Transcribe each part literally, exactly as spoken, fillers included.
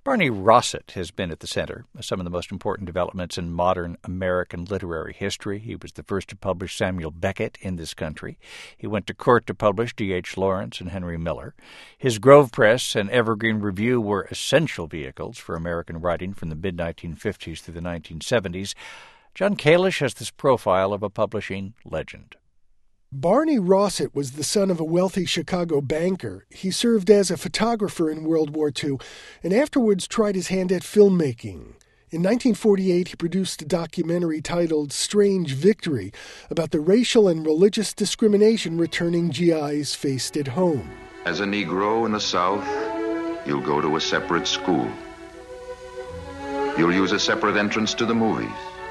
Barney Rosset has been at the center of some of the most important developments in modern American literary history. He was the first to publish Samuel Beckett in this country. He went to court to publish D H Lawrence and Henry Miller. His Grove Press and Evergreen Review were essential vehicles for American writing from the mid nineteen fifties through the nineteen seventies. John Kalish has this profile of a publishing legend. Barney Rosset was the son of a wealthy Chicago banker. He served as a photographer in World War Two and afterwards tried his hand at filmmaking. In nineteen forty-eight, he produced a documentary titled Strange Victory about the racial and religious discrimination returning G Is faced at home. As a Negro in the South, you'll go to a separate school. You'll use a separate entrance to the movies.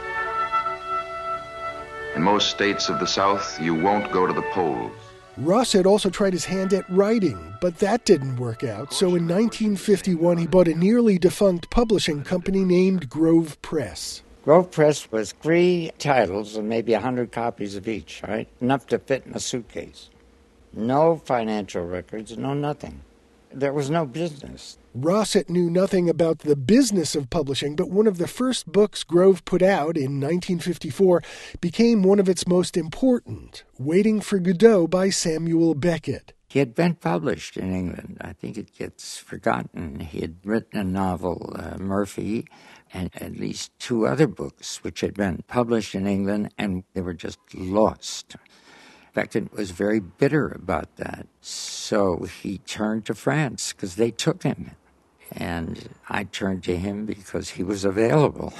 In most states of the South, you won't go to the polls. Rosset also tried his hand at writing, but that didn't work out. So in nineteen fifty-one, he bought a nearly defunct publishing company named Grove Press. Grove Press was three titles and maybe a hundred copies of each, right? Enough to fit in a suitcase. No financial records, no nothing. There was no business. Rosset knew nothing about the business of publishing, but one of the first books Grove put out in nineteen fifty-four became one of its most important, Waiting for Godot by Samuel Beckett. He had been published in England. I think it gets forgotten. He had written a novel, uh, Murphy, and at least two other books which had been published in England, and they were just lost. Beckett was very bitter about that. So he turned to France because they took him. And I turned to him because he was available.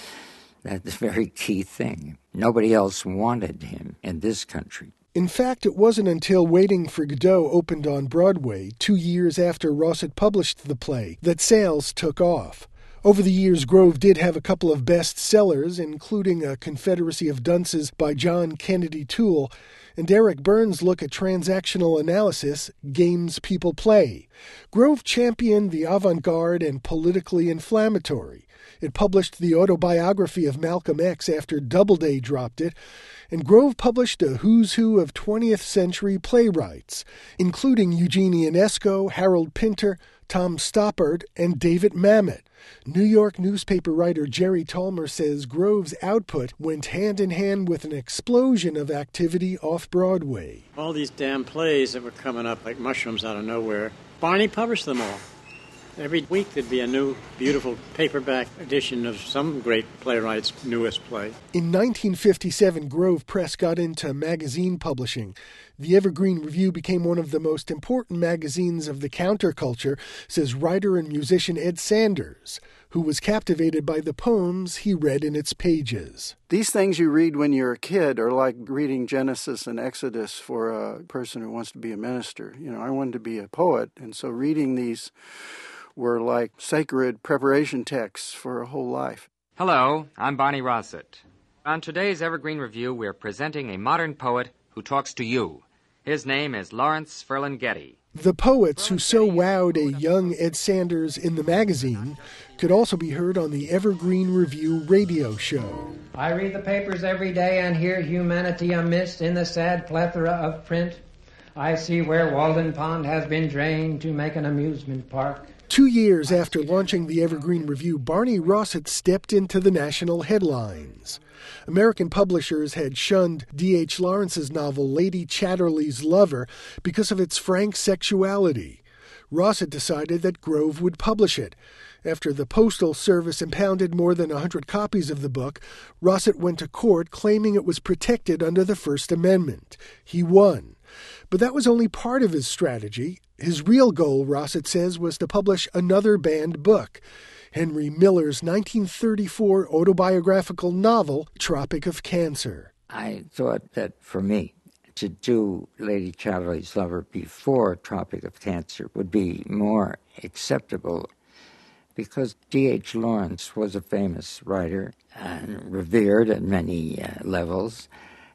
That's a very key thing. Nobody else wanted him in this country. In fact, it wasn't until Waiting for Godot opened on Broadway, two years after Rosset published the play, that sales took off. Over the years, Grove did have a couple of bestsellers, including A Confederacy of Dunces by John Kennedy Toole, and Derek Burns' look at transactional analysis, Games People Play. Grove championed the avant-garde and politically inflammatory. It published the autobiography of Malcolm X after Doubleday dropped it, and Grove published a who's who of twentieth century playwrights, including Eugene Ionesco, Harold Pinter, Tom Stoppard, and David Mamet. New York newspaper writer Jerry Tolmer says Grove's output went hand-in-hand with an explosion of activity off-Broadway. All these damn plays that were coming up like mushrooms out of nowhere, Barney published them all. Every week there'd be a new, beautiful paperback edition of some great playwright's newest play. In nineteen fifty-seven, Grove Press got into magazine publishing. The Evergreen Review became one of the most important magazines of the counterculture, says writer and musician Ed Sanders, who was captivated by the poems he read in its pages. These things you read when you're a kid are like reading Genesis and Exodus for a person who wants to be a minister. You know, I wanted to be a poet, and so reading these were like sacred preparation texts for a whole life. Hello, I'm Barney Rosset. On today's Evergreen Review, we're presenting a modern poet who talks to you. His name is Lawrence Ferlinghetti. The poets who so wowed a young Ed Sanders in the magazine could also be heard on the Evergreen Review radio show. I read the papers every day and hear humanity amiss in the sad plethora of print. I see where Walden Pond has been drained to make an amusement park. Two years after launching the Evergreen Review, Barney Rosset stepped into the national headlines. American publishers had shunned D H Lawrence's novel Lady Chatterley's Lover because of its frank sexuality. Rosset decided that Grove would publish it. After the Postal Service impounded more than one hundred copies of the book, Rosset went to court claiming it was protected under the First Amendment. He won. But that was only part of his strategy. His real goal, Rosset says, was to publish another banned book, Henry Miller's nineteen thirty-four autobiographical novel, Tropic of Cancer. I thought that for me, to do Lady Chatterley's Lover before Tropic of Cancer would be more acceptable because D H Lawrence was a famous writer and revered at many uh, levels,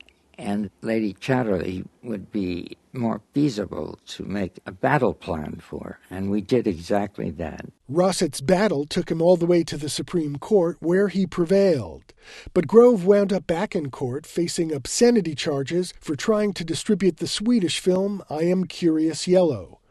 and Lady Chatterley would be more feasible to make a battle plan for, and we did exactly that. Rosset's battle took him all the way to the Supreme Court, where he prevailed. But Grove wound up back in court, facing obscenity charges for trying to distribute the Swedish film I Am Curious Yellow.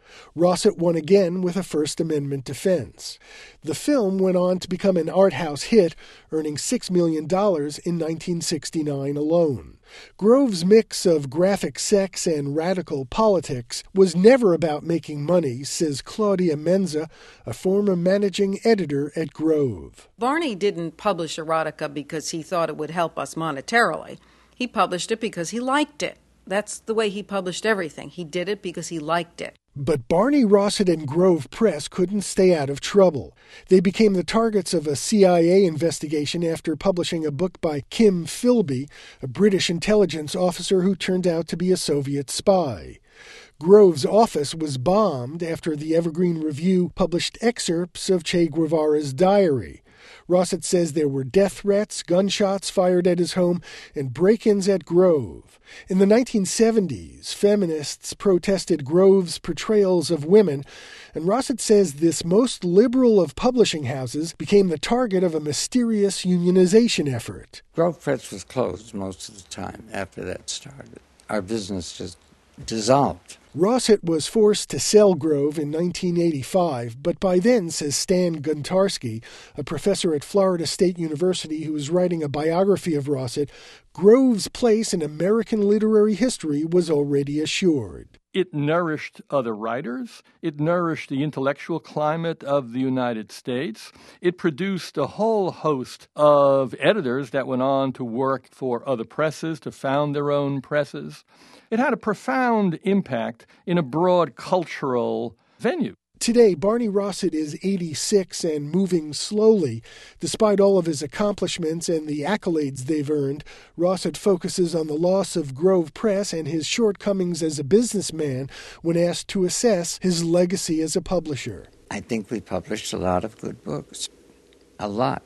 Rossett won again with a First Amendment defense. The film went on to become an art house hit, earning six million dollars in nineteen sixty-nine alone. Grove's mix of graphic sex and radical politics was never about making money, says Claudia Menza, a former managing editor at Grove. Barney didn't publish erotica because he thought it would help us monetarily. He published it because he liked it. That's the way he published everything. He did it because he liked it. But Barney Rossett and Grove Press couldn't stay out of trouble. They became the targets of a C I A investigation after publishing a book by Kim Philby, a British intelligence officer who turned out to be a Soviet spy. Grove's office was bombed after the Evergreen Review published excerpts of Che Guevara's diary. Rossett says there were death threats, gunshots fired at his home, and break-ins at Grove. In the nineteen seventies, feminists protested Grove's portrayals of women, and Rossett says this most liberal of publishing houses became the target of a mysterious unionization effort. Grove Press was closed most of the time after that started. Our business just dissolved. Rossett was forced to sell Grove in nineteen eighty-five, but by then, says Stan Guntarski, a professor at Florida State University who was writing a biography of Rossett, Grove's place in American literary history was already assured. It nourished other writers. It nourished the intellectual climate of the United States. It produced a whole host of editors that went on to work for other presses, to found their own presses. It had a profound impact in a broad cultural venue. Today, Barney Rossett is eighty-six and moving slowly. Despite all of his accomplishments and the accolades they've earned, Rossett focuses on the loss of Grove Press and his shortcomings as a businessman when asked to assess his legacy as a publisher. I think we published a lot of good books. A lot.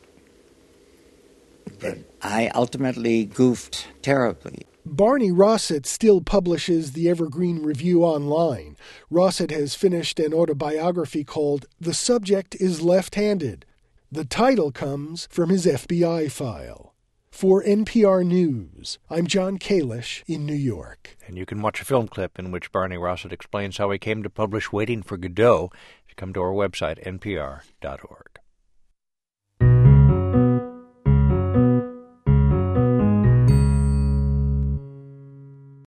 But I ultimately goofed terribly. Barney Rossett still publishes the Evergreen Review online. Rossett has finished an autobiography called The Subject is Left-Handed. The title comes from his F B I file. For N P R News, I'm John Kalish in New York. And you can watch a film clip in which Barney Rossett explains how he came to publish Waiting for Godot if you come to our website, N P R dot org.